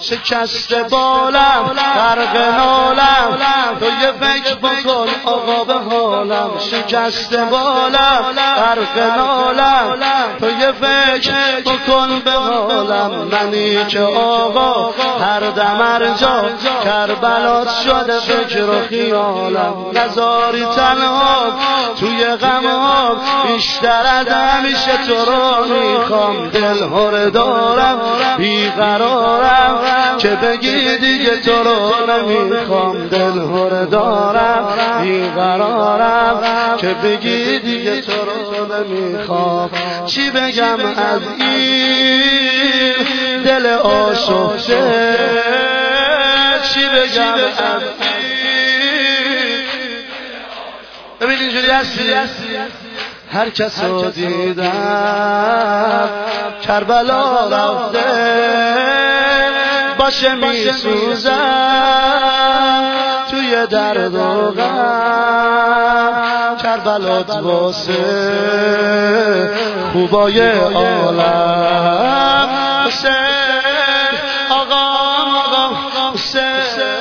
شکسته بالم غرق نالم، تو یه فکر بکن آقا به حالم. شکسته بالم غرق نالم، تو یه فکر بکن به حالم. منی که آقا هر دم ارجا کربلات شده فکر و خیالم. نذاری تنها توی غمام، بیشتر از همیشه تو رو میخوام. دل هره دارم بیقرارم که بگی دیگه تو رو نمیخوام. دل هره دارم بیقرارم که بگی دیگه تو رو نمیخوام. چی بگم از این دل آشفته، چی بگم از این. ببین اینجوری هستی، هر کس رو دیدم کربلا رفته باشه میسوزم توی درد و غم. کربلات واسه خوبای عالم. حسین آقا حسین،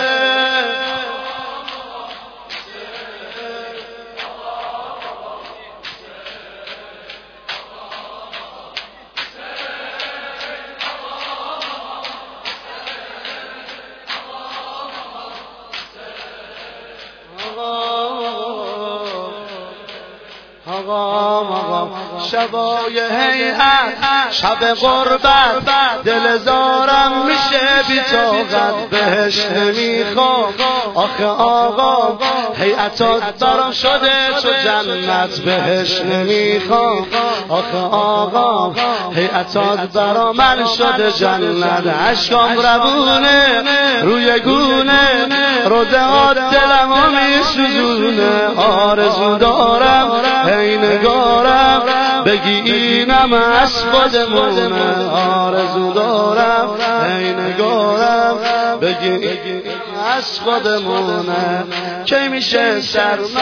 شبای هیئت شب غربت دل زارم میشه بی طاقت. بهش نمیخوام آخه آقا هیئتات برام شده تو جنت. بهش نمیخوام آخه آقا هیئتات برا من شده جنت. عشقام روونه روی گونه روزهات دلمو میسوزونه. آرزو دارم ای نگارم بگی اینم از خودمونه. آرزو دارم ای نگارم بگی از خودمونه. کی میشه سرمست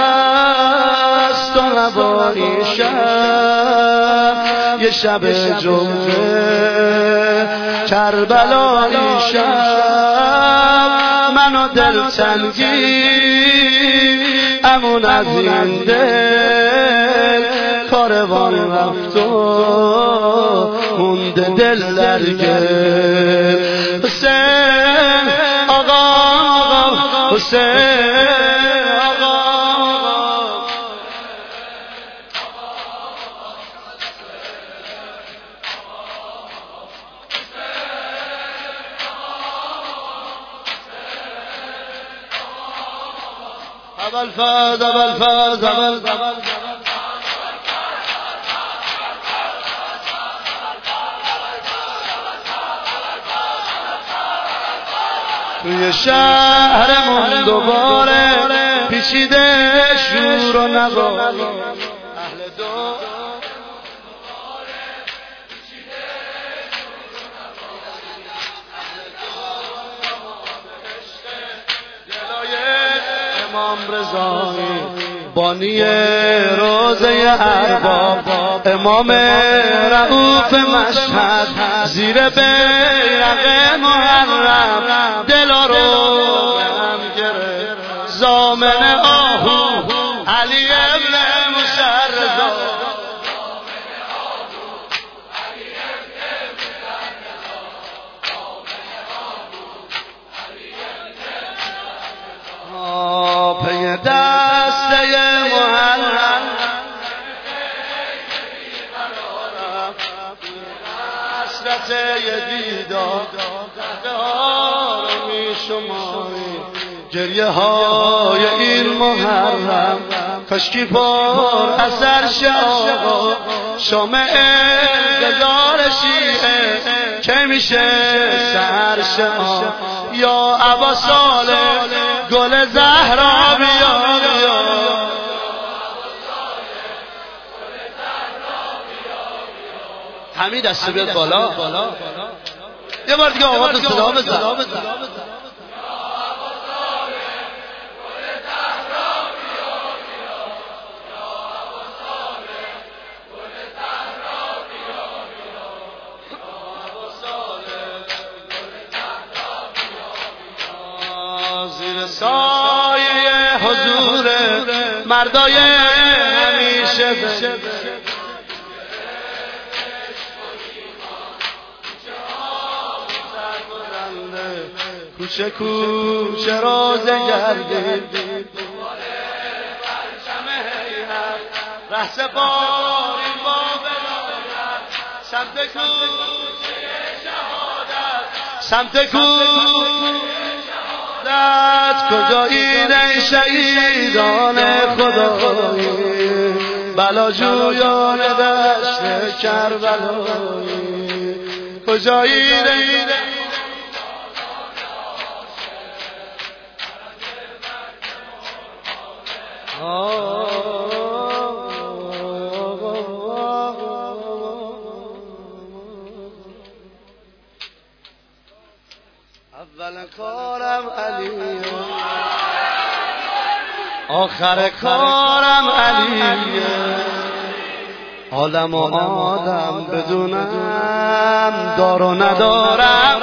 و هوایی شب، یه شب جمعه کربلایی شب. منو دلتنگی امون از این دل کاروان رفت و مونده دل در گل. حسین آقا حسین آقا. ابوالفضل توی شهرمون دوباره پیچیده شور و نوا. اهل دو امام رضایی بانی روزه ارباب، امام رؤوف مشهد زیر بیرق محرم دلا رو هم گرفت. ضامن آهو علی ابن مسرزا، پی دسته محرم حسرت دیدار می شماری. گریه های این محرم کاشکی پر اثر شاقا. شامع انتظار شیعه که میشه سحر شما. یا ابا صالح گل زهرا بیا. همین دسته بیاد بالا. یه بار دیگه آواز صدا بزن. زیر سایه حضور مردای همیشه کوچه کوچه راز گردید رهس باری با بلایت سمت کوچه شهادت سمت کوچه کجایید ای شهیدان خدایی بلاجویان دشت کربلایی کجایید ای اول کارم علی آخر کارم علی عالم و آدم بدونم دار و ندارم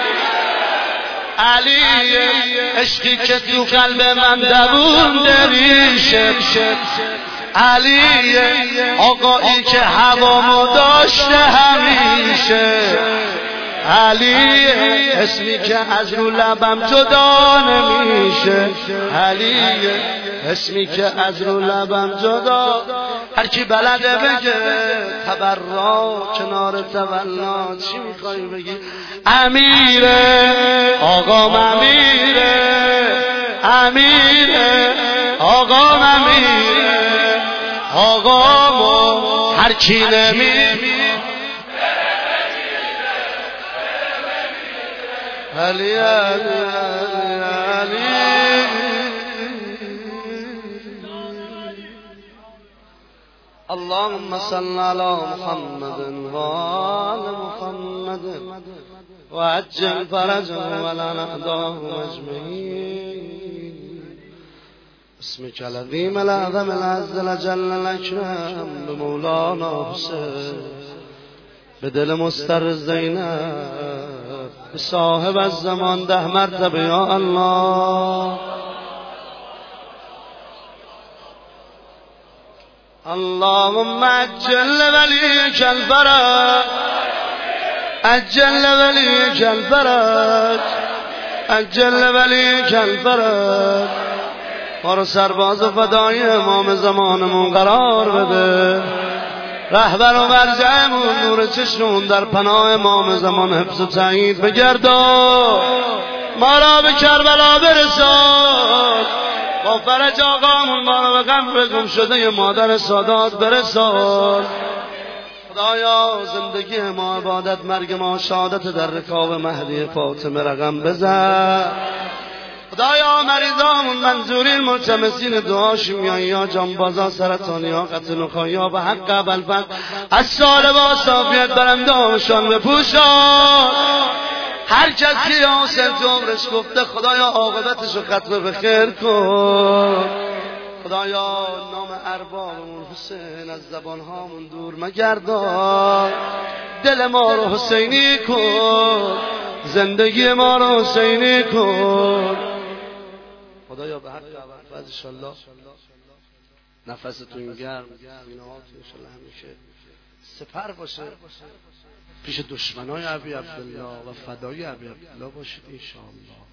علی عشقی که تو قلب من دوونده ریشه علی آقایی که هوامو داشته همیشه علی اسمی که از رو لبم جدا نمیشه علی اسمی که از رو لبم جدا هر کی بلده بگه تبرا کنار تولا چی میخوای بگی امیره آقام امیره امیره آقام امیره آقامو هر کی نمیره علی علی علی اللهم صل على محمد وآل محمد وعجل فرجهم ولا نهداهم اجمعين اسمك العظيم الأعظم العز الجل الأكرم بمولانا حسين بدل مستر زینب به صاحب الزمان 10 مرتبه یا الله اللهم عجل وليك الفرج عجل وليك الفرج عجل وليك الفرج ما رو سرباز فدای امام زمانمون قرار بده رهبر و مرجعمون نور چشمون در پناه امام زمان حفظ و تایید بگردا ما را به کربلا برسان با فرج آقامون ما را به قبر گم شده مادر سادات برسان خدایا زندگی ما عبادت مرگ ما شهادت در رکاب مهدی فاطمه رقم بزن خدایا مریضامون منظورین ملتمسین دعاشیم یا جانبازا سرطانی ها قتل و خواهی به حق ابوالفضل از سال با صافیت برندامشان بپوشان هر کسی یا سنت عمرش گفته خدایا عاقبتش رو ختم به خیر کن خدایا نام اربابمون حسین از زبانهامون دور مگردان دل ما رو حسینی کن زندگی ما رو حسینی کن خدایا به حق ابوالفضل انشالله نفستون گرم سینه‌هاتون انشالله همیشه سپر باشه پیش دشمنای ابی عبدالله و فدای ابی عبدالله باشید انشالله